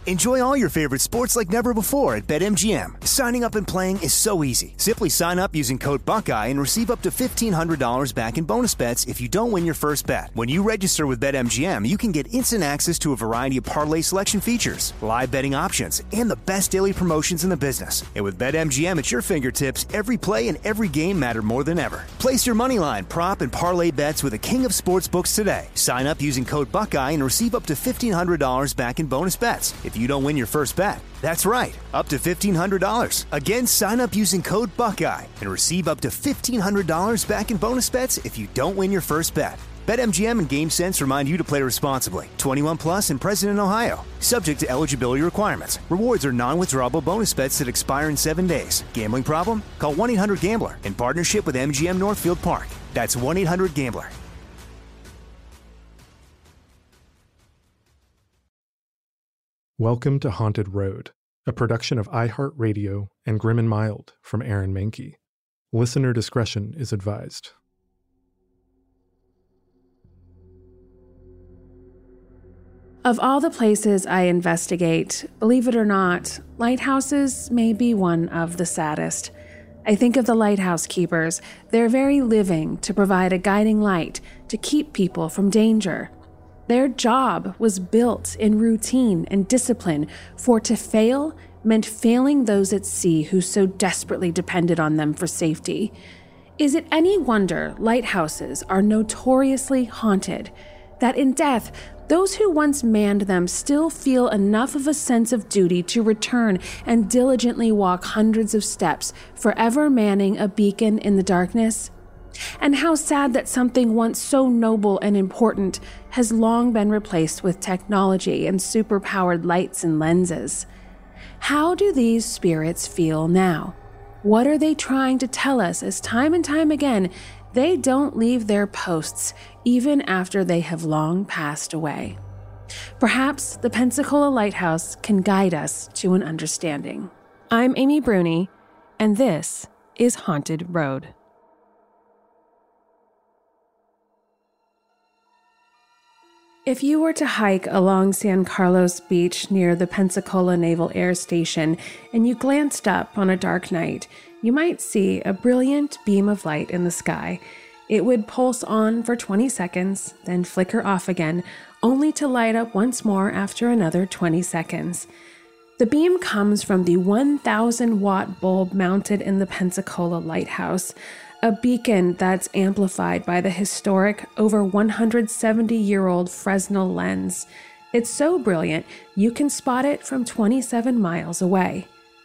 Enjoy all your favorite sports like never before at BetMGM. Signing up and playing is so easy. Simply sign up using code Buckeye and receive up to $1,500 back in bonus bets if you don't win your first bet. When you register with BetMGM, you can get instant access to a variety of parlay selection features, live betting options, and the best daily promotions in the business. And with BetMGM at your fingertips, every play and every game matter more than ever. Place your moneyline, prop, and parlay bets with the king of sportsbooks today. Sign up using code Buckeye and receive up to $1,500 back in bonus bets if you don't win your first bet. That's right, up to $1,500. Again, sign up using code Buckeye and receive up to $1,500 back in bonus bets if you don't win your first bet. BetMGM and GameSense remind you to play responsibly. 21 plus and present in Ohio. Subject to eligibility requirements. Rewards are non-withdrawable bonus bets that expire in 7 days. Gambling problem? Call 1-800-GAMBLER in partnership with MGM Northfield Park. That's 1-800-GAMBLER. Welcome to Haunted Road, a production of iHeartRadio and Grim and Mild from Aaron Mahnke. Listener discretion is advised. Of all the places I investigate, believe it or not, lighthouses may be one of the saddest. I think of the lighthouse keepers. They're very living to provide a guiding light to keep people from danger. Their job was built in routine and discipline, for to fail meant failing those at sea who so desperately depended on them for safety. Is it any wonder lighthouses are notoriously haunted? That in death, those who once manned them still feel enough of a sense of duty to return and diligently walk hundreds of steps, forever manning a beacon in the darkness? And how sad that something once so noble and important has long been replaced with technology and superpowered lights and lenses. How do these spirits feel now? What are they trying to tell us as time and time again they don't leave their posts even after they have long passed away? Perhaps the Pensacola Lighthouse can guide us to an understanding. I'm Amy Bruni, and this is Haunted Road. If you were to hike along San Carlos Beach near the Pensacola Naval Air Station and you glanced up on a dark night, you might see a brilliant beam of light in the sky. It would pulse on for 20 seconds, then flicker off again, only to light up once more after another 20 seconds. The beam comes from the 1,000-watt bulb mounted in the Pensacola Lighthouse, a beacon that's amplified by the historic, over 170-year-old Fresnel lens. It's so brilliant, you can spot it from 27 miles away.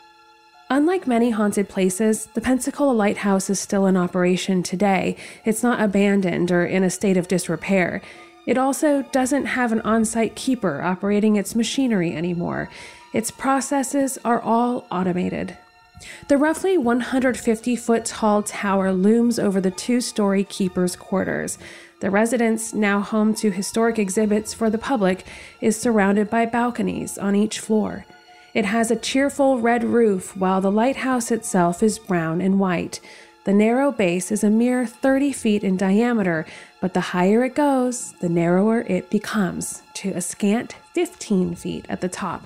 Unlike many haunted places, the Pensacola Lighthouse is still in operation today. It's not abandoned or in a state of disrepair. It also doesn't have an on-site keeper operating its machinery anymore. Its processes are all automated. The roughly 150-foot tall tower looms over the two-story keeper's quarters. The residence, now home to historic exhibits for the public, is surrounded by balconies on each floor. It has a cheerful red roof, while the lighthouse itself is brown and white. The narrow base is a mere 30 feet in diameter, but the higher it goes, the narrower it becomes, to a scant 15 feet at the top.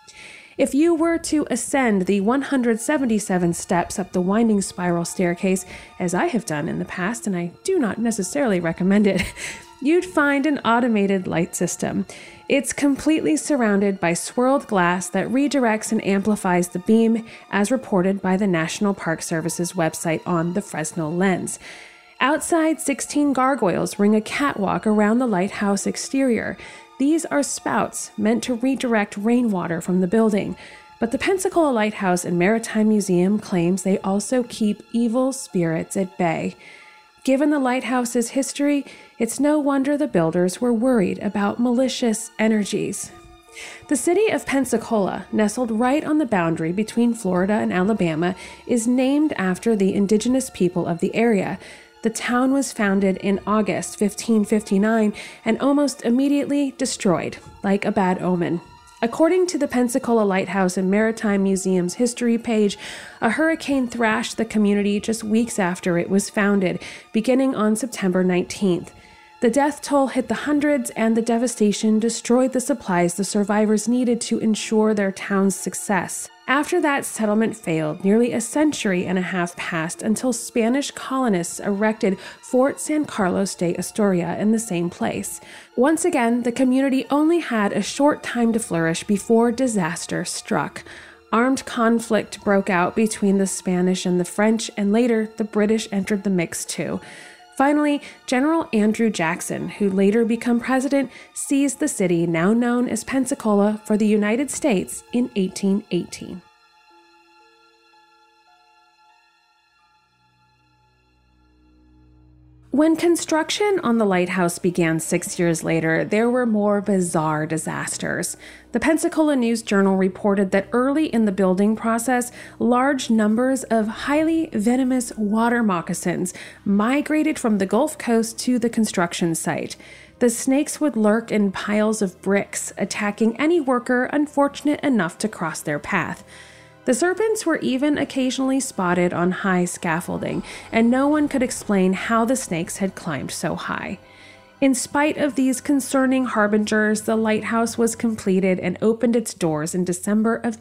If you were to ascend the 177 steps up the winding spiral staircase, as I have done in the past, and I do not necessarily recommend it, you'd find an automated light system. It's completely surrounded by swirled glass that redirects and amplifies the beam, as reported by the National Park Service's website on the Fresnel lens. Outside, 16 gargoyles ring a catwalk around the lighthouse exterior. These are spouts meant to redirect rainwater from the building, but the Pensacola Lighthouse and Maritime Museum claims they also keep evil spirits at bay. Given the lighthouse's history, it's no wonder the builders were worried about malicious energies. The city of Pensacola, nestled right on the boundary between Florida and Alabama, is named after the indigenous people of the area. The town was founded in August 1559 and almost immediately destroyed, like a bad omen. According to the Pensacola Lighthouse and Maritime Museum's history page, a hurricane thrashed the community just weeks after it was founded, beginning on September 19th. The death toll hit the hundreds, and the devastation destroyed the supplies the survivors needed to ensure their town's success. After that settlement failed, nearly a century and a half passed until Spanish colonists erected Fort San Carlos de Astoria in the same place. Once again, the community only had a short time to flourish before disaster struck. Armed conflict broke out between the Spanish and the French, and later the British entered the mix too. Finally, General Andrew Jackson, who later became president, seized the city, now known as Pensacola, for the United States in 1818. When construction on the lighthouse began 6 years later, there were more bizarre disasters. The Pensacola News-Journal reported that early in the building process, large numbers of highly venomous water moccasins migrated from the Gulf Coast to the construction site. The snakes would lurk in piles of bricks, attacking any worker unfortunate enough to cross their path. The serpents were even occasionally spotted on high scaffolding, and no one could explain how the snakes had climbed so high. In spite of these concerning harbingers, the lighthouse was completed and opened its doors in December of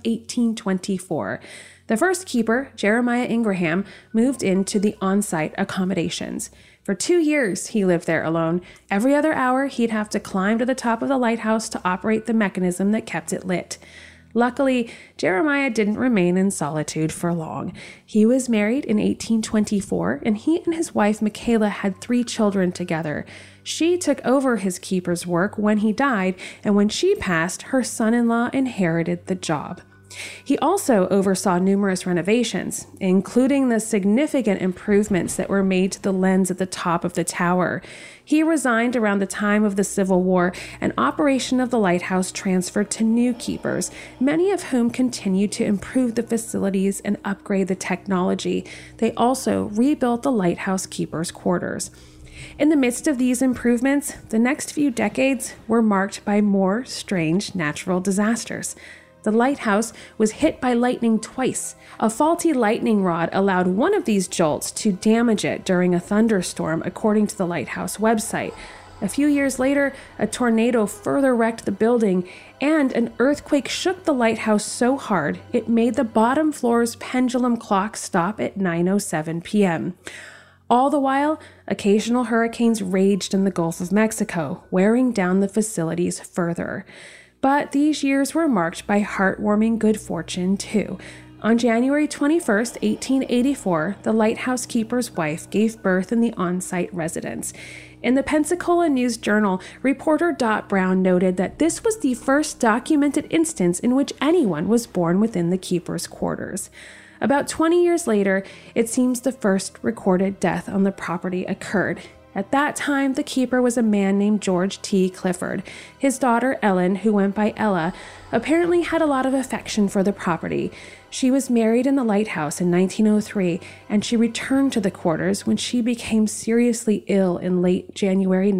1824. The first keeper, Jeremiah Ingraham, moved into the on-site accommodations. For 2 years, he lived there alone. Every other hour, he'd have to climb to the top of the lighthouse to operate the mechanism that kept it lit. Luckily, Jeremiah didn't remain in solitude for long. He was married in 1824, and he and his wife Michaela had 3 children together. She took over his keeper's work when he died, and when she passed, her son-in-law inherited the job. He also oversaw numerous renovations, including the significant improvements that were made to the lens at the top of the tower. He resigned around the time of the Civil War, and operation of the lighthouse transferred to new keepers, many of whom continued to improve the facilities and upgrade the technology. They also rebuilt the lighthouse keepers' quarters. In the midst of these improvements, the next few decades were marked by more strange natural disasters. The lighthouse was hit by lightning twice. A faulty lightning rod allowed one of these jolts to damage it during a thunderstorm, according to the lighthouse website. A few years later, a tornado further wrecked the building, and an earthquake shook the lighthouse so hard it made the bottom floor's pendulum clock stop at 9:07 p.m. All the while, occasional hurricanes raged in the Gulf of Mexico, wearing down the facilities further. But these years were marked by heartwarming good fortune, too. On January 21st, 1884, the lighthouse keeper's wife gave birth in the on-site residence. In the Pensacola News-Journal, reporter Dot Brown noted that this was the first documented instance in which anyone was born within the keeper's quarters. About 20 years later, it seems the first recorded death on the property occurred. At that time, the keeper was a man named George T. Clifford. His daughter, Ellen, who went by Ella, apparently had a lot of affection for the property. She was married in the lighthouse in 1903, and she returned to the quarters when she became seriously ill in late January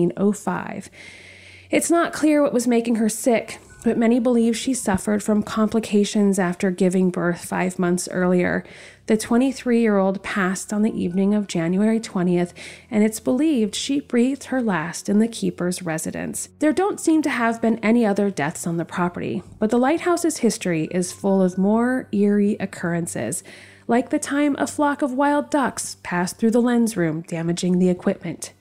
1905. It's not clear what was making her sick, but many believe she suffered from complications after giving birth 5 months earlier. The 23-year-old passed on the evening of January 20th, and it's believed she breathed her last in the keeper's residence. There don't seem to have been any other deaths on the property, but the lighthouse's history is full of more eerie occurrences, like the time a flock of wild ducks passed through the lens room, damaging the equipment.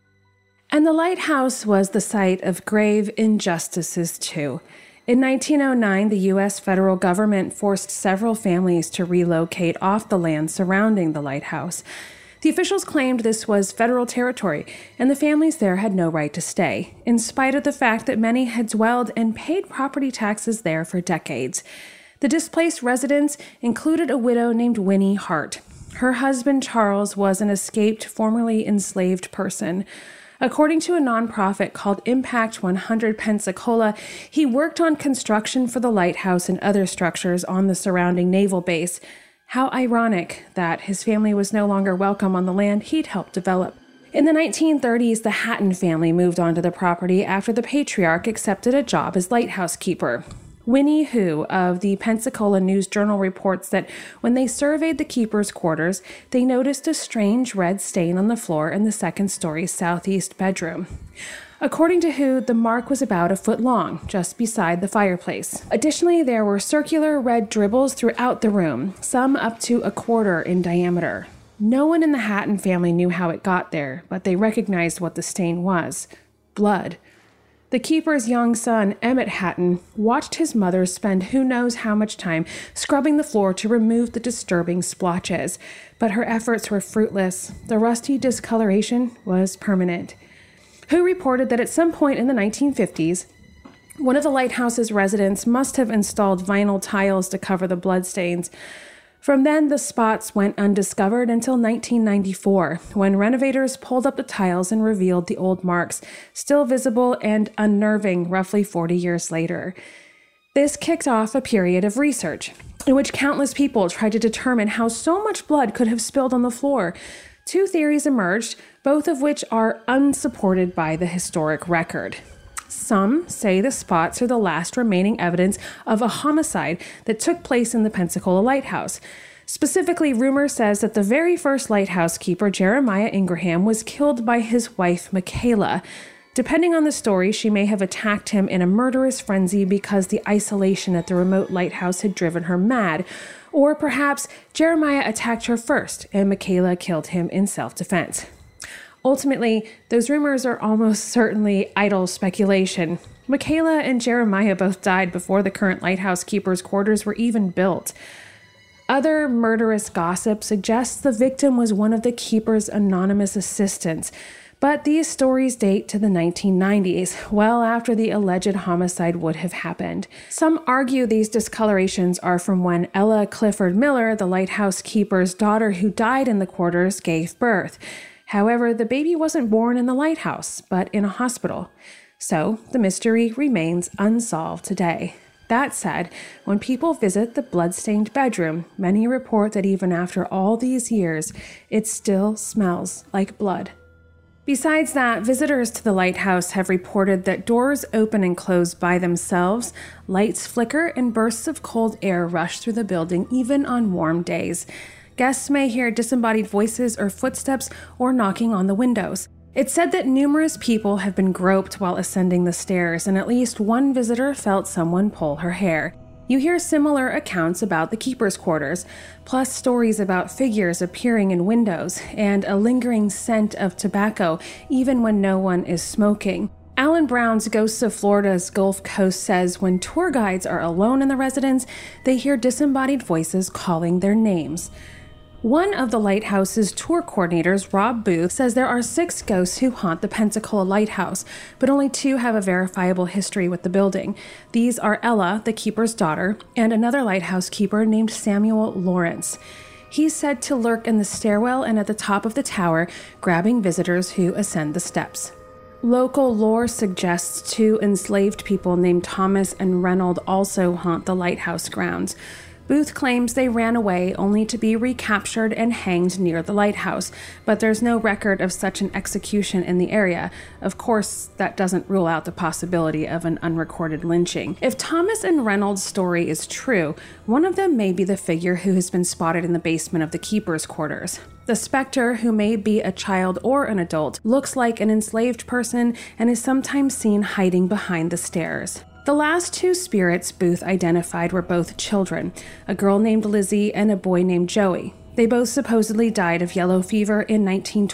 And the lighthouse was the site of grave injustices, too. In 1909, the U.S. federal government forced several families to relocate off the land surrounding the lighthouse. The officials claimed this was federal territory, and the families there had no right to stay, in spite of the fact that many had dwelled and paid property taxes there for decades. The displaced residents included a widow named Winnie Hart. Her husband, Charles, was an escaped, formerly enslaved person. According to a nonprofit called Impact 100 Pensacola, he worked on construction for the lighthouse and other structures on the surrounding naval base. How ironic that his family was no longer welcome on the land he'd helped develop. In the 1930s, the Hatton family moved onto the property after the patriarch accepted a job as lighthouse keeper. Winnie Hu of the Pensacola News-Journal reports that when they surveyed the keeper's quarters, they noticed a strange red stain on the floor in the second-story southeast bedroom. According to Hu, the mark was about a foot long, just beside the fireplace. Additionally, there were circular red dribbles throughout the room, some up to a quarter in diameter. No one in the Hatton family knew how it got there, but they recognized what the stain was: blood. The keeper's young son, Emmett Hatton, watched his mother spend who knows how much time scrubbing the floor to remove the disturbing splotches, but her efforts were fruitless. The rusty discoloration was permanent. Hu reported that at some point in the 1950s, one of the lighthouse's residents must have installed vinyl tiles to cover the bloodstains. From then, the spots went undiscovered until 1994, when renovators pulled up the tiles and revealed the old marks, still visible and unnerving roughly 40 years later. This kicked off a period of research, in which countless people tried to determine how so much blood could have spilled on the floor. Two theories emerged, both of which are unsupported by the historic record. Some say the spots are the last remaining evidence of a homicide that took place in the Pensacola Lighthouse. Specifically, rumor says that the very first lighthouse keeper, Jeremiah Ingraham, was killed by his wife, Michaela. Depending on the story, she may have attacked him in a murderous frenzy because the isolation at the remote lighthouse had driven her mad. Or perhaps Jeremiah attacked her first, and Michaela killed him in self-defense. Ultimately, those rumors are almost certainly idle speculation. Michaela and Jeremiah both died before the current lighthouse keeper's quarters were even built. Other murderous gossip suggests the victim was one of the keeper's anonymous assistants, but these stories date to the 1990s, well after the alleged homicide would have happened. Some argue these discolorations are from when Ella Clifford Miller, the lighthouse keeper's daughter who died in the quarters, gave birth. However, the baby wasn't born in the lighthouse, but in a hospital. So the mystery remains unsolved today. That said, when people visit the blood-stained bedroom, many report that even after all these years, it still smells like blood. Besides that, visitors to the lighthouse have reported that doors open and close by themselves, lights flicker, and bursts of cold air rush through the building even on warm days. Guests may hear disembodied voices or footsteps or knocking on the windows. It's said that numerous people have been groped while ascending the stairs, and at least one visitor felt someone pull her hair. You hear similar accounts about the keeper's quarters, plus stories about figures appearing in windows and a lingering scent of tobacco even when no one is smoking. Alan Brown's Ghosts of Florida's Gulf Coast says when tour guides are alone in the residence, they hear disembodied voices calling their names. One of the lighthouse's tour coordinators, Rob Booth, says there are 6 ghosts who haunt the Pensacola Lighthouse, but only 2 have a verifiable history with the building. These are Ella, the keeper's daughter, and another lighthouse keeper named Samuel Lawrence. He's said to lurk in the stairwell and at the top of the tower, grabbing visitors who ascend the steps. Local lore suggests 2 enslaved people named Thomas and Reynold also haunt the lighthouse grounds. Booth claims they ran away only to be recaptured and hanged near the lighthouse, but there's no record of such an execution in the area. Of course, that doesn't rule out the possibility of an unrecorded lynching. If Thomas and Reynolds' story is true, one of them may be the figure who has been spotted in the basement of the keeper's quarters. The specter, who may be a child or an adult, looks like an enslaved person and is sometimes seen hiding behind the stairs. The last 2 spirits Booth identified were both children, a girl named Lizzie and a boy named Joey. They both supposedly died of yellow fever in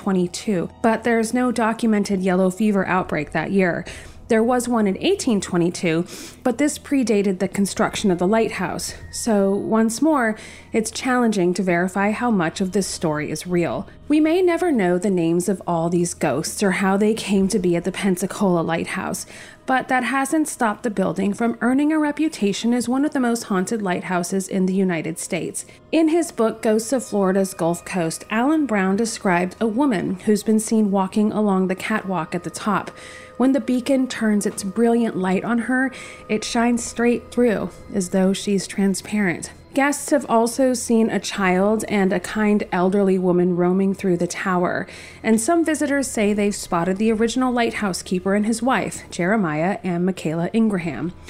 1922, but there's no documented yellow fever outbreak that year. There was one in 1822, but this predated the construction of the lighthouse. So, once more, it's challenging to verify how much of this story is real. We may never know the names of all these ghosts or how they came to be at the Pensacola Lighthouse, but that hasn't stopped the building from earning a reputation as one of the most haunted lighthouses in the United States. In his book, Ghosts of Florida's Gulf Coast, Alan Brown described a woman who's been seen walking along the catwalk at the top. When the beacon turns its brilliant light on her, it shines straight through, as though she's transparent. Guests have also seen a child and a kind elderly woman roaming through the tower, and some visitors say they've spotted the original lighthouse keeper and his wife, Jeremiah and Michaela Ingraham.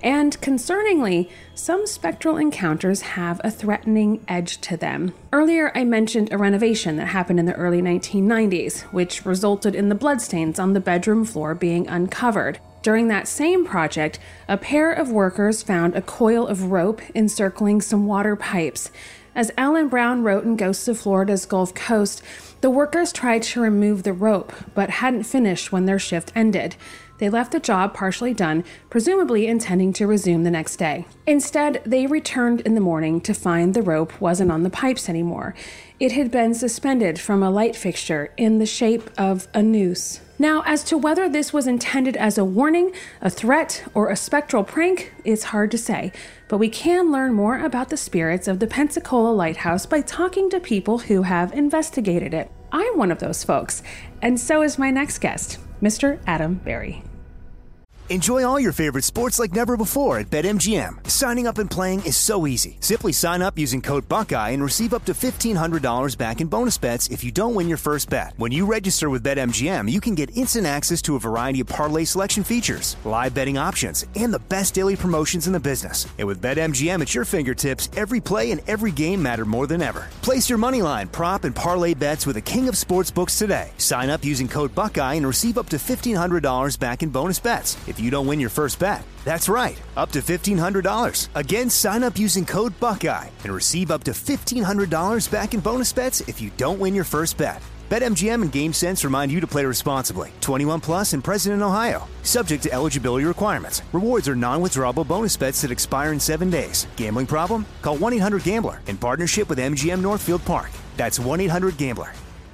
And concerningly, some spectral encounters have a threatening edge to them. Earlier, I mentioned a renovation that happened in the early 1990s, which resulted in the bloodstains on the bedroom floor being uncovered. During that same project, a pair of workers found a coil of rope encircling some water pipes. As Alan Brown wrote in Ghosts of Florida's Gulf Coast, the workers tried to remove the rope, but hadn't finished when their shift ended. They left the job partially done, presumably intending to resume the next day. Instead, they returned in the morning to find the rope wasn't on the pipes anymore. It had been suspended from a light fixture in the shape of a noose. Now, as to whether this was intended as a warning, a threat, or a spectral prank, it's hard to say, but we can learn more about the spirits of the Pensacola Lighthouse by talking to people who have investigated it. I'm one of those folks, and so is my next guest, Mr. Adam Berry. Enjoy all your favorite sports like never before at BetMGM. Signing up and playing is so easy. Simply sign up using code Buckeye and receive up to $1,500 back in bonus bets if you don't win your first bet. When you register with BetMGM, you can get instant access to a variety of parlay selection features, live betting options, and the best daily promotions in the business. And with BetMGM at your fingertips, every play and every game matter more than ever. Place your moneyline, prop, and parlay bets with the king of sportsbooks today. Sign up using code Buckeye and receive up to $1,500 back in bonus bets if you don't win your first bet. That's right, up to $1,500. Again, sign up using code Buckeye and receive up to $1,500 back in bonus bets if you don't win your first bet. BetMGM and GameSense remind you to play responsibly. 21 plus and present in Ohio. Subject to eligibility requirements. Rewards are non-withdrawable bonus bets that expire in 7 days. Gambling problem? Call 1-800-GAMBLER in partnership with MGM Northfield Park. That's 1-800-GAMBLER.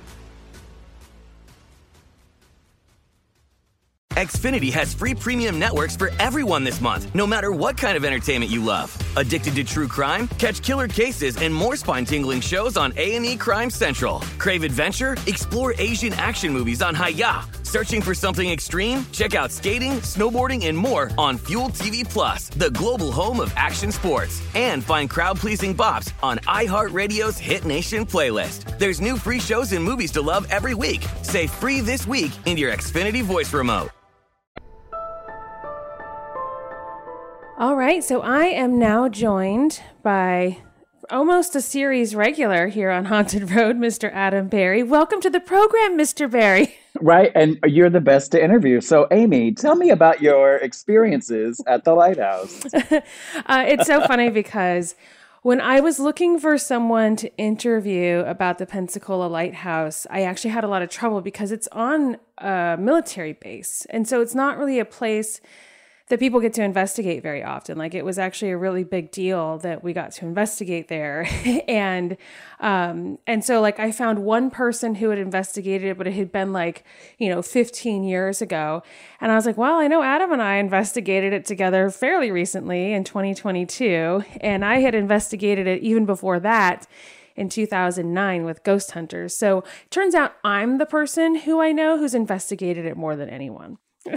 Xfinity has free premium networks for everyone this month, no matter what kind of entertainment you love. Addicted to true crime? Catch killer cases and more spine-tingling shows on A&E Crime Central. Crave adventure? Explore Asian action movies on Hi-YAH. Searching for something extreme? Check out skating, snowboarding, and more on Fuel TV Plus, the global home of action sports. And find crowd-pleasing bops on iHeartRadio's Hit Nation playlist. There's new free shows and movies to love every week. Say free this week in your Xfinity voice remote. All right, so I am now joined by almost a series regular here on Haunted Road, Mr. Adam Berry. Welcome to the program, Mr. Berry. Right, and you're the best to interview. So, Amy, tell me about your experiences at the Lighthouse. It's so funny because when I was looking for someone to interview about the Pensacola Lighthouse, I actually had a lot of trouble because it's on a military base. And so it's not really a place that people get to investigate very often. Like, it was actually a really big deal that we got to investigate there. and so like I found one person who had investigated it, but it had been 15 years ago. And I was like, well, I know Adam and I investigated it together fairly recently in 2022. And I had investigated it even before that in 2009 with Ghost Hunters. So it turns out I'm the person who I know who's investigated it more than anyone.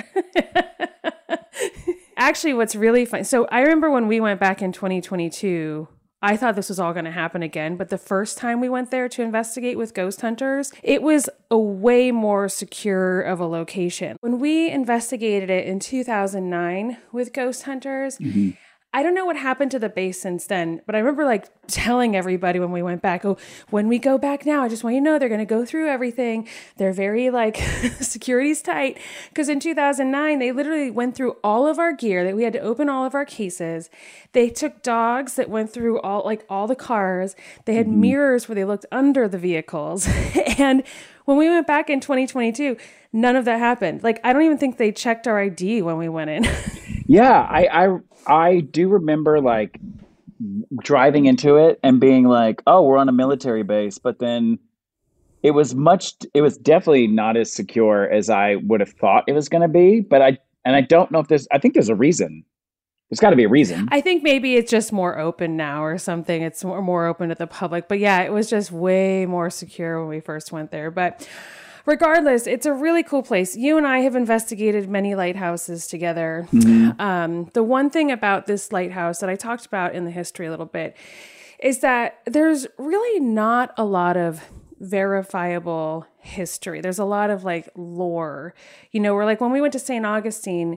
Actually, what's really fun. So I remember when we went back in 2022, I thought this was all going to happen again. But the first time we went there to investigate with Ghost Hunters, it was a way more secure of a location. When we investigated it in 2009 with Ghost Hunters, I don't know what happened to the base since then, but I remember telling everybody when we went back, oh, when we go back now, I just want you to know they're going to go through everything. They're very security's tight. Because in 2009, they literally went through all of our gear, that we had to open all of our cases. They took dogs that went through all the cars. They had mirrors where they looked under the vehicles. And when we went back in 2022, none of that happened. I don't even think they checked our ID when we went in. Yeah, I do remember driving into it and being oh, we're on a military base, but then it was definitely not as secure as I would have thought it was going to be. But I don't know if I think there's a reason. There's got to be a reason. I think maybe it's just more open now or something. It's more open to the public. But yeah, it was just way more secure when we first went there. But regardless, it's a really cool place. You and I have investigated many lighthouses together. The one thing about this lighthouse that I talked about in the history a little bit is that there's really not a lot of verifiable history. There's a lot of lore. We're when we went to St. Augustine,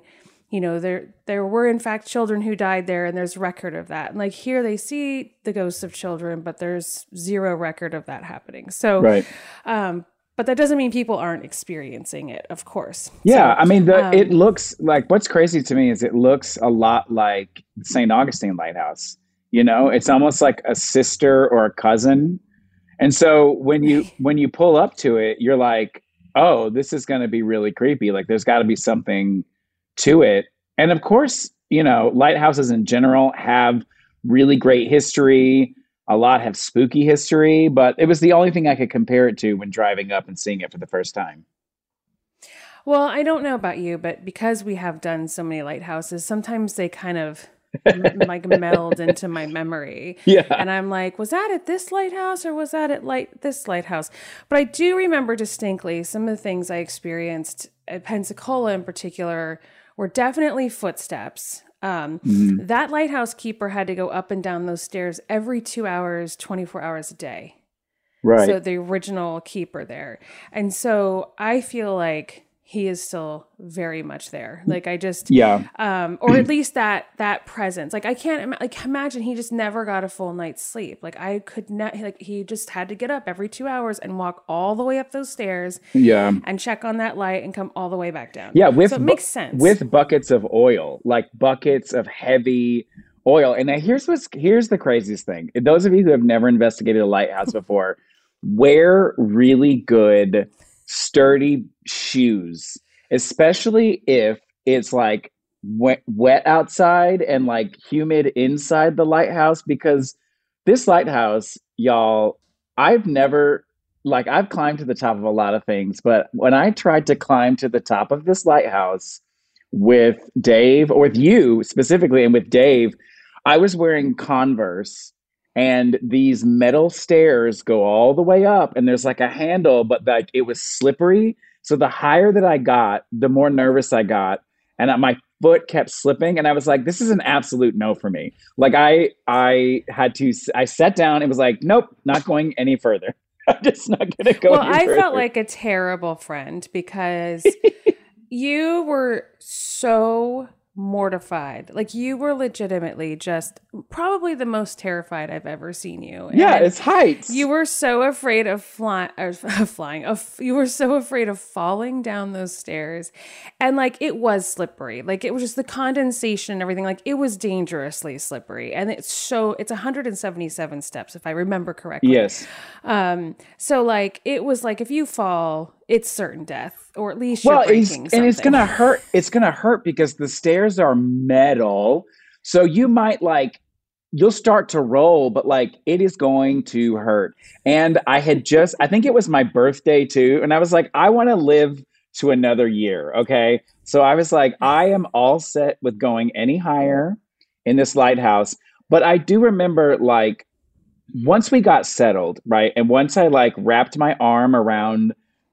there were in fact children who died there, and there's record of that. And like here they see the ghosts of children, but there's zero record of that happening. So, right. But that doesn't mean people aren't experiencing it, of course. Yeah, So, I mean, it looks like, what's crazy to me is it looks a lot like St. Augustine Lighthouse. It's almost like a sister or a cousin. And so when you pull up to it, you're like, oh, this is going to be really creepy. Like there's got to be something to it. And of course, lighthouses in general have really great history. A lot have spooky history, but it was the only thing I could compare it to when driving up and seeing it for the first time. Well, I don't know about you, but because we have done so many lighthouses, sometimes they kind of like meld into my memory. Yeah. And I'm like, was that at this lighthouse or was that at this lighthouse? But I do remember distinctly some of the things I experienced at Pensacola in particular were definitely footsteps. That lighthouse keeper had to go up and down those stairs every 2 hours, 24 hours a day. Right. So the original keeper there. And so I feel like he is still very much there. Like I just, or at least that presence. Like I can't imagine he just never got a full night's sleep. Like I could not, like he just had to get up every 2 hours and walk all the way up those stairs. Yeah. And check on that light and come all the way back down. Yeah. So it makes sense. With buckets of oil, like buckets of heavy oil. And now here's the craziest thing. Those of you who have never investigated a lighthouse before, wear really good, sturdy shoes, especially if it's like wet outside and like humid inside the lighthouse, because this lighthouse, y'all, I've climbed to the top of a lot of things, but when I tried to climb to the top of this lighthouse with Dave, or with you specifically, and with Dave, I was wearing Converse. And these metal stairs go all the way up, and there's like a handle, but like it was slippery. So the higher that I got, the more nervous I got, and my foot kept slipping. And I was like, this is an absolute no for me. Like I sat down and was like, nope, not going any further. I'm just not going to go. Well, I felt like a terrible friend because you were so mortified. Like you were legitimately just probably the most terrified I've ever seen you. And it's heights. You were so afraid of you were so afraid of falling down those stairs. And like it was slippery. Like it was just the condensation and everything. Like it was dangerously slippery. And it's 177 steps if I remember correctly. Yes. So like it was like if you fall, it's certain death, or at least you're breaking something. And it's gonna hurt. It's gonna hurt because the stairs are metal. So you might you'll start to roll, but like it is going to hurt. And I think it was my birthday too. And I was like, I want to live to another year. Okay. So I was like, I am all set with going any higher in this lighthouse. But I do remember like once we got settled, right? And once I like wrapped my arm around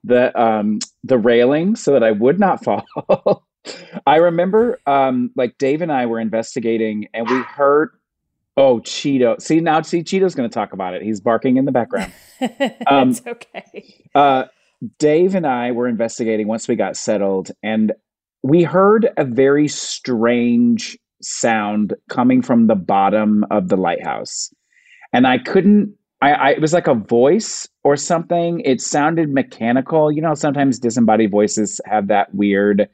the railing so that I would not fall. I remember like Dave and I were investigating and we heard, Cheeto. Cheeto's going to talk about it. He's barking in the background. It's okay. Dave and I were investigating once we got settled, and we heard a very strange sound coming from the bottom of the lighthouse. And it was like a voice or something. It sounded mechanical. Sometimes disembodied voices have that weird,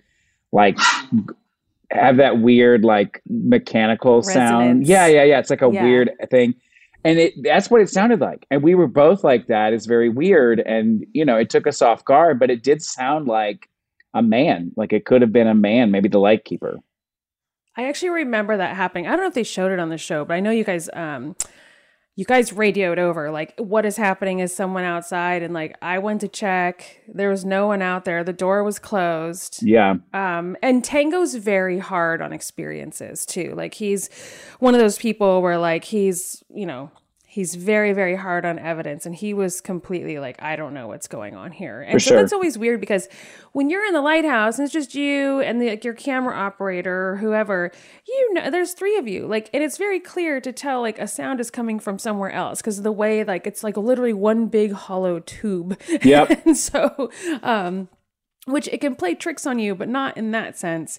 mechanical resonance sound. Yeah. It's like a weird thing. And that's what it sounded like. And we were both like, that is very weird. And, it took us off guard, but it did sound like a man. Like it could have been a man, maybe the lightkeeper. I actually remember that happening. I don't know if they showed it on the show, but I know you guys radioed over, like, what is happening? Is someone outside? And like, I went to check. There was no one out there. The door was closed. Yeah. And Tango's very hard on experiences too. Like he's one of those people where like, he's very, very hard on evidence. And he was completely like, I don't know what's going on here. And so that's always weird because when you're in the lighthouse and it's just you and your camera operator or whoever, there's three of you. Like, and it's very clear to tell like a sound is coming from somewhere else because of the way like it's like literally one big hollow tube. Yep. And so, which it can play tricks on you, but not in that sense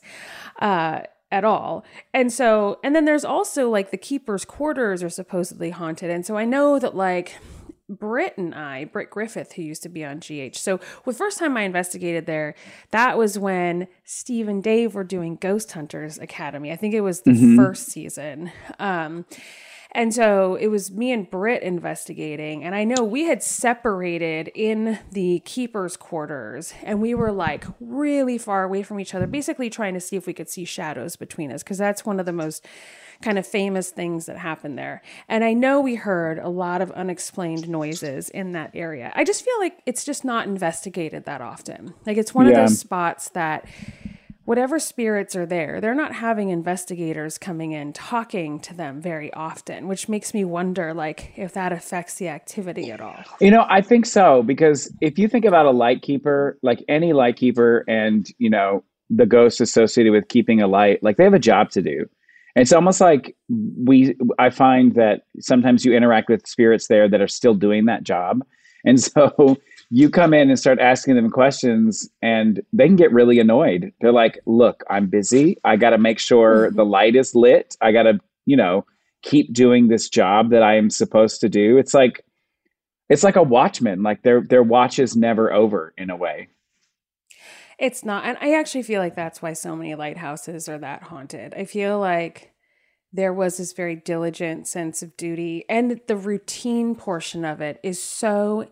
at all. And then there's also like the keeper's quarters are supposedly haunted. And so I know that like Britt Griffith, who used to be on GH. So the first time I investigated there, that was when Steve and Dave were doing Ghost Hunters Academy. I think it was the first season. And so it was me and Britt investigating. And I know we had separated in the keeper's quarters and we were like really far away from each other, basically trying to see if we could see shadows between us, because that's one of the most kind of famous things that happened there. And I know we heard a lot of unexplained noises in that area. I just feel like it's just not investigated that often. Like it's one of those spots that whatever spirits are there, they're not having investigators coming in talking to them very often, which makes me wonder like if that affects the activity at all. You know, I think so, because if you think about a light keeper, like any light keeper and, you know, the ghosts associated with keeping a light, like they have a job to do. And it's almost like I find that sometimes you interact with spirits there that are still doing that job. And so you come in and start asking them questions and they can get really annoyed. They're like, look, I'm busy. I got to make sure the light is lit. I got to, you know, keep doing this job that I am supposed to do. It's like a watchman, like their watch is never over in a way. It's not. And I actually feel like that's why so many lighthouses are that haunted. I feel like there was this very diligent sense of duty, and the routine portion of it is so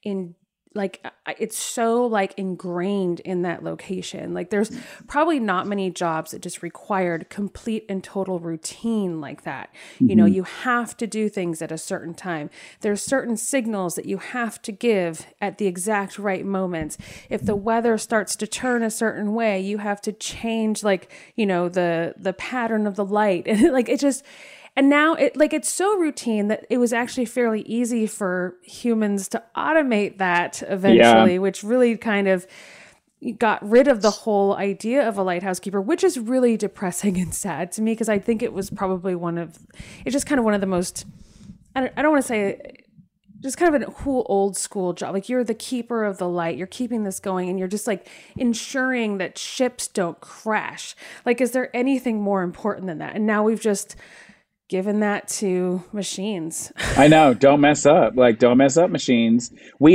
it's so like ingrained in that location. Like there's probably not many jobs that just required complete and total routine like that. You know, you have to do things at a certain time. There's certain signals that you have to give at the exact right moments. If the weather starts to turn a certain way, you have to change like, you know, the pattern of the light. And like it just, and now it's so routine that it was actually fairly easy for humans to automate that eventually, which really kind of got rid of the whole idea of a lighthouse keeper, which is really depressing and sad to me, because I think it was probably it's just kind of one of the most, I don't want to say, just kind of a cool old school job. Like you're the keeper of the light, you're keeping this going, and you're just like ensuring that ships don't crash. Like, is there anything more important than that? And now we've just given that to machines. I know. Don't mess up. Like, don't mess up machines.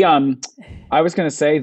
I was going to say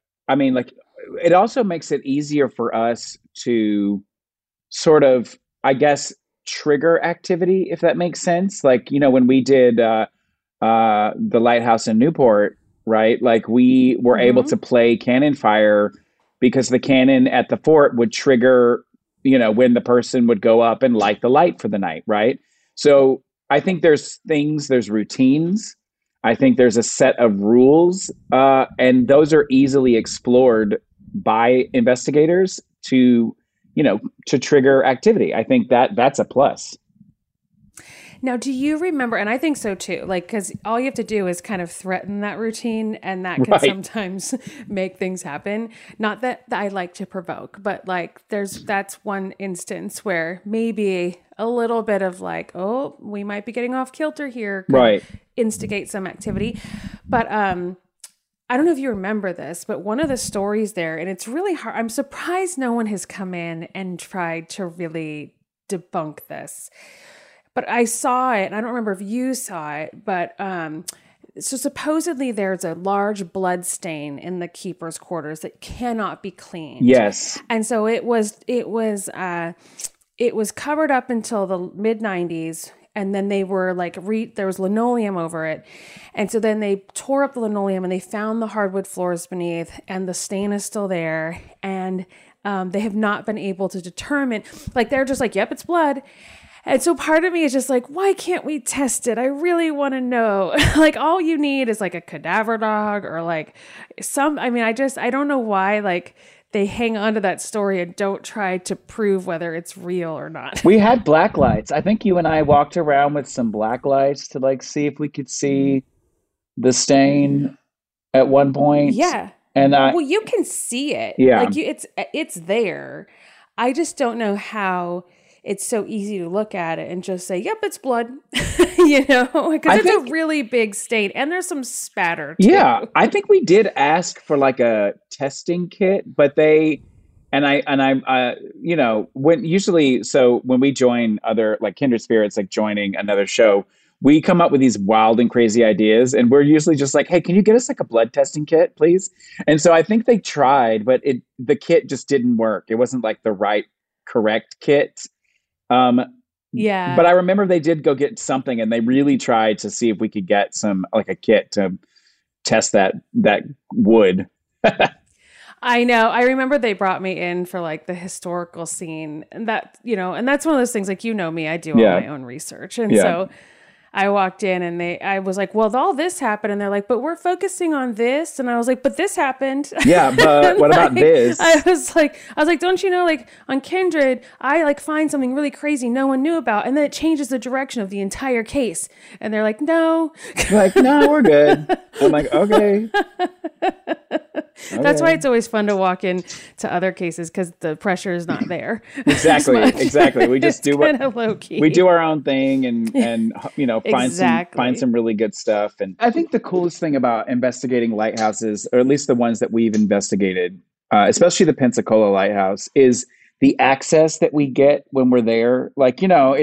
it also makes it easier for us to sort of, I guess, trigger activity, if that makes sense. Like, you know, when we did the lighthouse in Newport, right? Like we were able to play cannon fire because the cannon at the fort would trigger, you know, when the person would go up and light the light for the night, right? So I think there's routines. I think there's a set of rules, and those are easily explored by investigators to trigger activity. I think that's a plus. Now, do you remember, and I think so too, like, because all you have to do is kind of threaten that routine, and that can sometimes make things happen. Not that I like to provoke, but like that's one instance where maybe a little bit of like, oh, we might be getting off kilter here, could instigate some activity. But I don't know if you remember this, but one of the stories there, and it's really hard. I'm surprised no one has come in and tried to really debunk this. But I saw it, and I don't remember if you saw it, but so supposedly there's a large blood stain in the keeper's quarters that cannot be cleaned. Yes. And so it was covered up until the mid-90s, and then they were like, there was linoleum over it. And so then they tore up the linoleum and they found the hardwood floors beneath, and the stain is still there. And they have not been able to determine, like, they're just like, yep, it's blood. And so part of me is just like, why can't we test it? I really want to know. Like, all you need is like a cadaver dog or like I don't know why, like, they hang on to that story and don't try to prove whether it's real or not. We had black lights. I think you and I walked around with some black lights to like see if we could see the stain at one point. Yeah. And well, you can see it. Yeah. Like it's there. I just don't know how. it's so easy to look at it and just say, yep, it's blood, because it's a really big stain and there's some spatter too. Yeah, I think we did ask for like a testing kit, but when we join other like kindred spirits, like joining another show, we come up with these wild and crazy ideas, and we're usually just like, hey, can you get us like a blood testing kit, please? And so I think they tried, but the kit just didn't work. It wasn't like the right, correct kit. Yeah. But I remember they did go get something, and they really tried to see if we could get some like a kit to test that wood. I know. I remember they brought me in for like the historical scene, and that, and that's one of those things, like, me, I do all my own research. And so I walked in and I was like, well, all this happened. And they're like, but we're focusing on this. And I was like, but this happened. Yeah, but what about this? I was like, don't you know, like on Kindred, I like find something really crazy no one knew about, and then it changes the direction of the entire case. And they're like, no. Like, no, we're good. I'm like, okay. That's why it's always fun to walk in to other cases, because the pressure is not there. Exactly. We just do low key. We do our own thing and find some really good stuff. And I think the coolest thing about investigating lighthouses, or at least the ones that we've investigated, especially the Pensacola Lighthouse, is the access that we get when we're there. Like,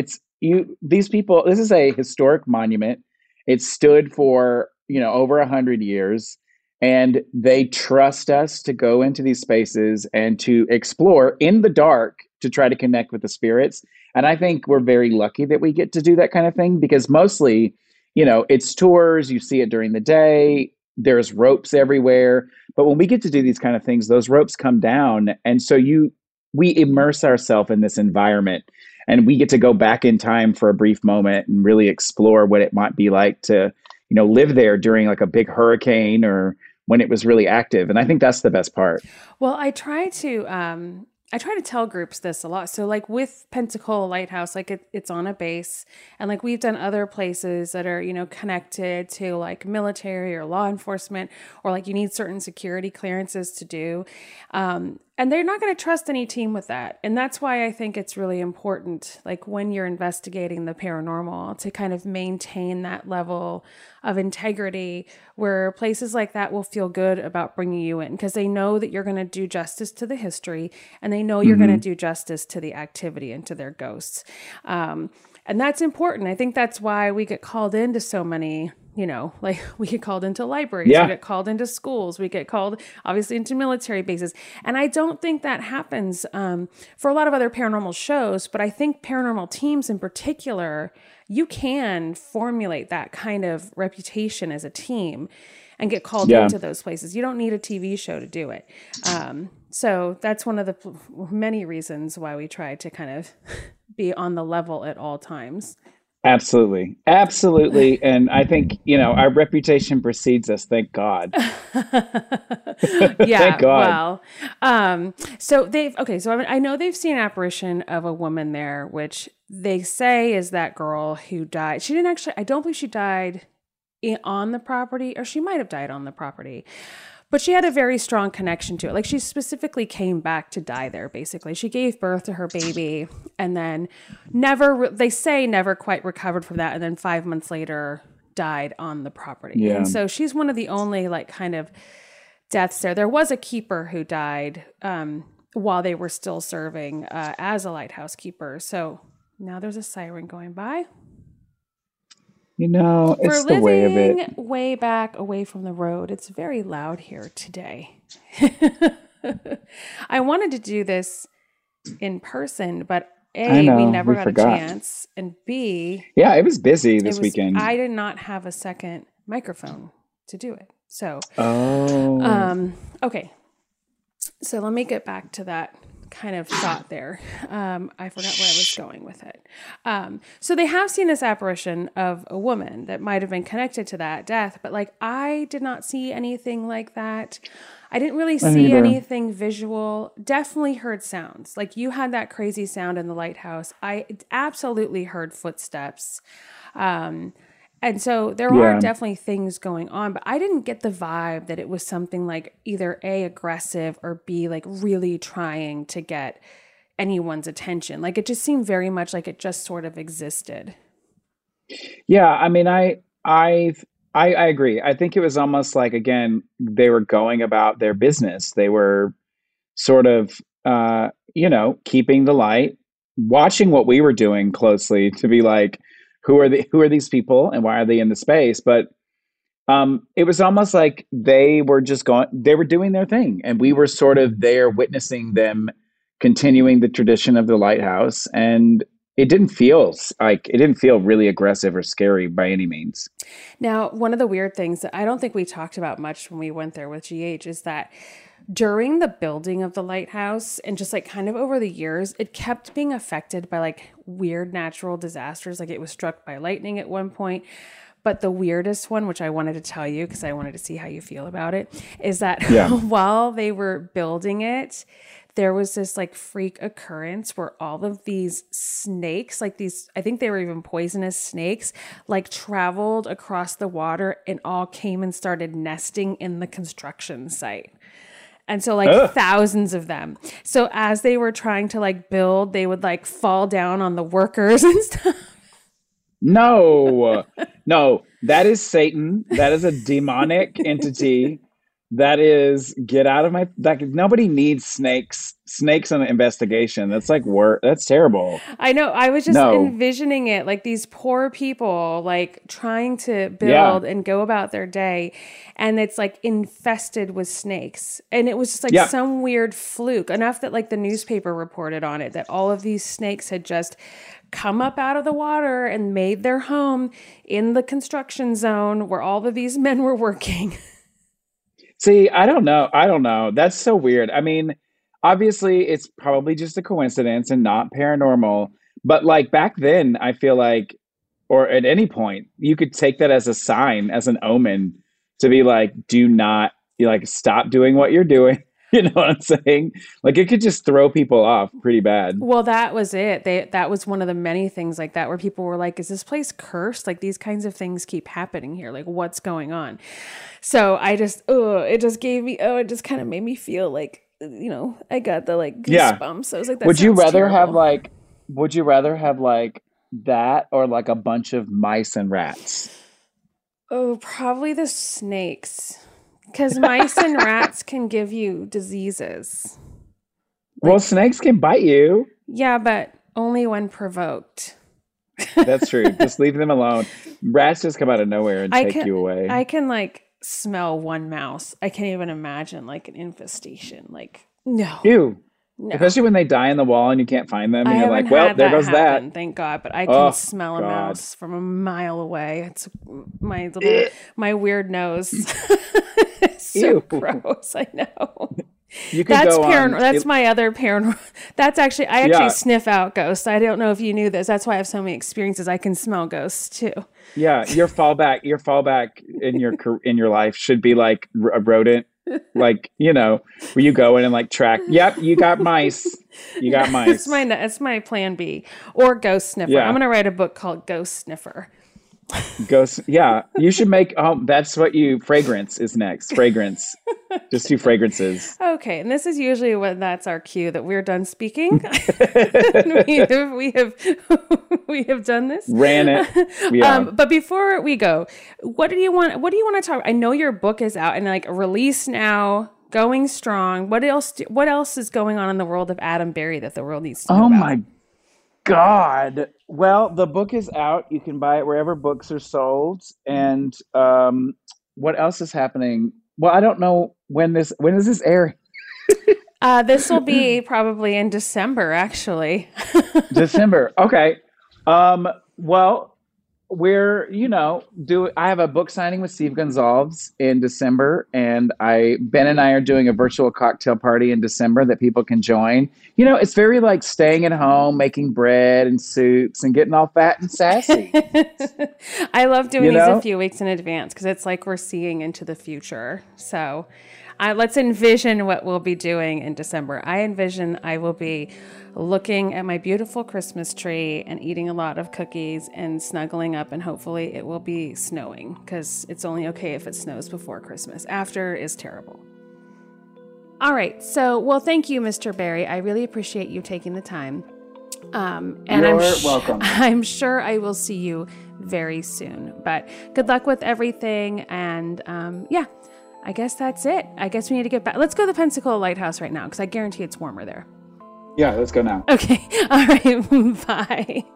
these people, this is a historic monument. It stood for, over 100 years. And they trust us to go into these spaces and to explore in the dark to try to connect with the spirits. And I think we're very lucky that we get to do that kind of thing, because mostly, it's tours, you see it during the day, there's ropes everywhere. But when we get to do these kind of things, those ropes come down. And so we immerse ourselves in this environment, and we get to go back in time for a brief moment and really explore what it might be like to, live there during like a big hurricane or when it was really active. And I think that's the best part. Well, I try to tell groups this a lot. So like with Pensacola Lighthouse, like it's on a base, and like we've done other places that are, connected to like military or law enforcement, or like you need certain security clearances to do. And they're not going to trust any team with that. And that's why I think it's really important, like when you're investigating the paranormal, to kind of maintain that level of integrity, where places like that will feel good about bringing you in, because they know that you're going to do justice to the history, and they know you're going to do justice to the activity and to their ghosts. And that's important. I think that's why we get called into so many, like we get called into libraries, we get called into schools, we get called obviously into military bases. And I don't think that happens for a lot of other paranormal shows, but I think paranormal teams in particular, you can formulate that kind of reputation as a team and get called into those places. You don't need a TV show to do it. So that's one of the many reasons why we try to kind of be on the level at all times. Absolutely. And I think, our reputation precedes us. Thank God. Thank God. Well, so I know they've seen an apparition of a woman there, which they say is that girl who died. She didn't actually, I don't believe she died on the property, or she might have died on the property. But she had a very strong connection to it. Like, she specifically came back to die there, basically. She gave birth to her baby and then they say never quite recovered from that. And then 5 months later died on the property. Yeah. And so she's one of the only like kind of deaths there. There was a keeper who died while they were still serving as a lighthouse keeper. So now there's a siren going by. It's the way of it. We're living way back away from the road. It's very loud here today. I wanted to do this in person, but A, we never got a chance, and B... Yeah, it was busy this weekend. I did not have a second microphone to do it. So, okay. So let me get back to that kind of thought there. I forgot where I was going with it. So they have seen this apparition of a woman that might have been connected to that death, but like I did not see anything like that. I didn't really see anything visual. Definitely heard sounds. Like you had that crazy sound in the lighthouse. I absolutely heard footsteps. And so there are definitely things going on, but I didn't get the vibe that it was something like either A, aggressive, or B, like really trying to get anyone's attention. Like it just seemed very much like it just sort of existed. Yeah, I mean, I agree. I think it was almost like, again, they were going about their business. They were sort of, keeping the light, watching what we were doing closely to be like, who are these people and why are they in the space? But it was almost like they were doing their thing, and we were sort of there witnessing them continuing the tradition of the lighthouse. And it didn't feel really aggressive or scary by any means. Now, one of the weird things that I don't think we talked about much when we went there with GH is that during the building of the lighthouse and just like kind of over the years, it kept being affected by like weird natural disasters. Like it was struck by lightning at one point. But the weirdest one, which I wanted to tell you because I wanted to see how you feel about it, is that while they were building it, there was this like freak occurrence where all of these snakes, like these, I think they were even poisonous snakes, like traveled across the water and all came and started nesting in the construction site. And so like thousands of them. So as they were trying to like build, they would like fall down on the workers and stuff. No, that is Satan. That is a demonic entity. That is, get out of my, like, nobody needs snakes on an investigation. That's like work. That's terrible. I know. I was just envisioning it like these poor people, like trying to build and go about their day. And it's like infested with snakes. And it was just like some weird fluke, enough that like the newspaper reported on it, that all of these snakes had just come up out of the water and made their home in the construction zone where all of these men were working. See, I don't know. That's so weird. I mean, obviously it's probably just a coincidence and not paranormal, but like back then, I feel like, or at any point, you could take that as a sign, as an omen to be like, do not, stop doing what you're doing. You know what I'm saying? Like it could just throw people off pretty bad. Well, that was it. That was one of the many things like that where people were like, is this place cursed? Like these kinds of things keep happening here. Like what's going on? So I just, it just kind of made me feel like, I got the like goosebumps. I was like, that would you rather terrible. have like that or like a bunch of mice and rats? Oh, probably the snakes. Because mice and rats can give you diseases. Well, snakes can bite you. Yeah, but only when provoked. That's true. Just leave them alone. Rats just come out of nowhere and take you away. I can like smell one mouse. I can't even imagine like an infestation. Like, no. Ew. No. Especially when they die in the wall and you can't find them. And you're like, well, there goes happen, that. Thank God. But I can smell a mouse from a mile away. It's my weird nose. It's so Ew. gross. I know. You could go on. That's my other paranormal. That's actually, I actually sniff out ghosts. I don't know if you knew this. That's why I have so many experiences. I can smell ghosts too. Yeah. Your fallback in your life should be like a rodent. Like, where you go in and like track. Yep, you got mice. It's my plan B. Or ghost sniffer. Yeah. I'm going to write a book called Ghost Sniffer. Ghost. Yeah, you should make. That's what fragrance is next. Fragrance. Just do fragrances. Okay, and this is usually that's our cue that we're done speaking. we have done this. Ran it. Yeah. But before we go, what do you want to talk about? I know your book is out and like release now, going strong. What else is going on in the world of Adam Berry that the world needs to know about? My God. Well, the book is out. You can buy it wherever books are sold. And what else is happening? Well, I don't know when is this airing? This will be probably in December, actually. December. Okay. Well, we're, I have a book signing with Steve Gonsalves in December, and Ben and I are doing a virtual cocktail party in December that people can join. It's very like staying at home, making bread and soups and getting all fat and sassy. I love doing these a few weeks in advance because it's like we're seeing into the future. So let's envision what we'll be doing in December. I envision I will be looking at my beautiful Christmas tree and eating a lot of cookies and snuggling up, and hopefully it will be snowing because it's only okay if it snows before Christmas. After is terrible. All right. So, well, thank you, Mr. Barry. I really appreciate you taking the time. And You're welcome. I'm sure I will see you very soon. But good luck with everything. And yeah, I guess that's it. I guess we need to get back. Let's go to the Pensacola Lighthouse right now because I guarantee it's warmer there. Yeah, let's go now. Okay. All right. Bye.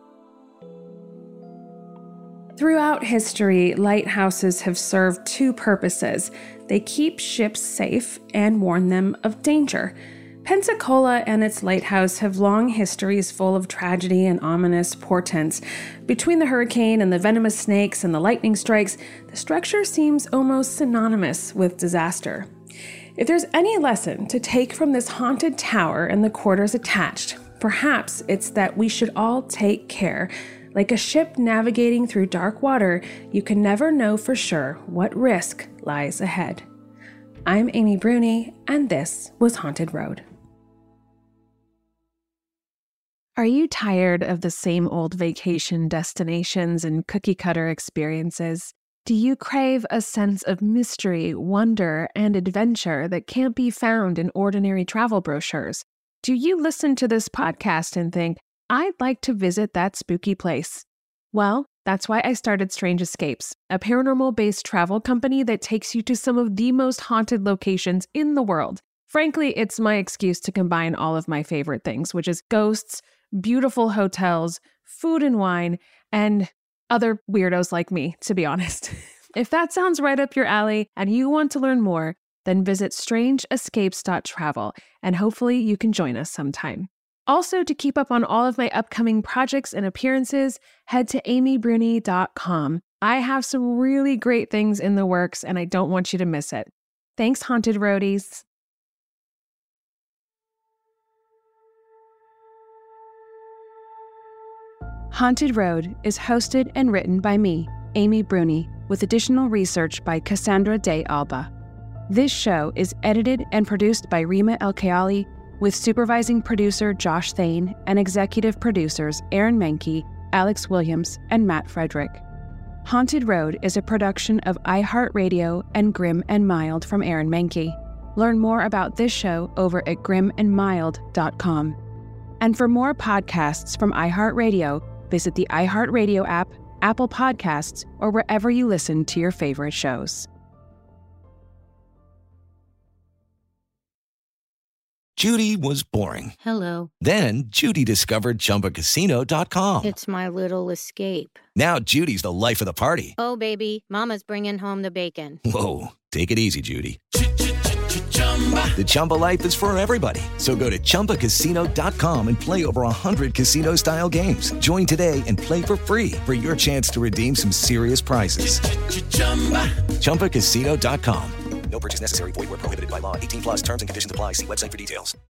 Throughout history, lighthouses have served two purposes. They keep ships safe and warn them of danger. Pensacola and its lighthouse have long histories full of tragedy and ominous portents. Between the hurricane and the venomous snakes and the lightning strikes, the structure seems almost synonymous with disaster. If there's any lesson to take from this haunted tower and the quarters attached, perhaps it's that we should all take care. Like a ship navigating through dark water, you can never know for sure what risk lies ahead. I'm Amy Bruni, and this was Haunted Road. Are you tired of the same old vacation destinations and cookie-cutter experiences? Do you crave a sense of mystery, wonder, and adventure that can't be found in ordinary travel brochures? Do you listen to this podcast and think, I'd like to visit that spooky place? Well, that's why I started Strange Escapes, a paranormal-based travel company that takes you to some of the most haunted locations in the world. Frankly, it's my excuse to combine all of my favorite things, which is ghosts, beautiful hotels, food and wine, and other weirdos like me, to be honest. If that sounds right up your alley and you want to learn more, then visit strangeescapes.travel, and hopefully you can join us sometime. Also, to keep up on all of my upcoming projects and appearances, head to amybruni.com. I have some really great things in the works, and I don't want you to miss it. Thanks, Haunted Roadies. Haunted Road is hosted and written by me, Amy Bruni, with additional research by Cassandra De Alba. This show is edited and produced by Rima El-Kayali, with supervising producer Josh Thane and executive producers Aaron Mankey, Alex Williams, and Matt Frederick. Haunted Road is a production of iHeartRadio and Grim and Mild from Aaron Mankey. Learn more about this show over at grimandmild.com. And for more podcasts from iHeartRadio, visit the iHeartRadio app, Apple Podcasts, or wherever you listen to your favorite shows. Judy was boring. Hello. Then Judy discovered ChumbaCasino.com. It's my little escape. Now Judy's the life of the party. Oh, baby, mama's bringing home the bacon. Whoa, take it easy, Judy. The Chumba life is for everybody. So go to ChumbaCasino.com and play over 100 casino-style games. Join today and play for free for your chance to redeem some serious prizes. ChumbaCasino.com. No purchase necessary. Void where prohibited by law. 18+ terms and conditions apply. See website for details.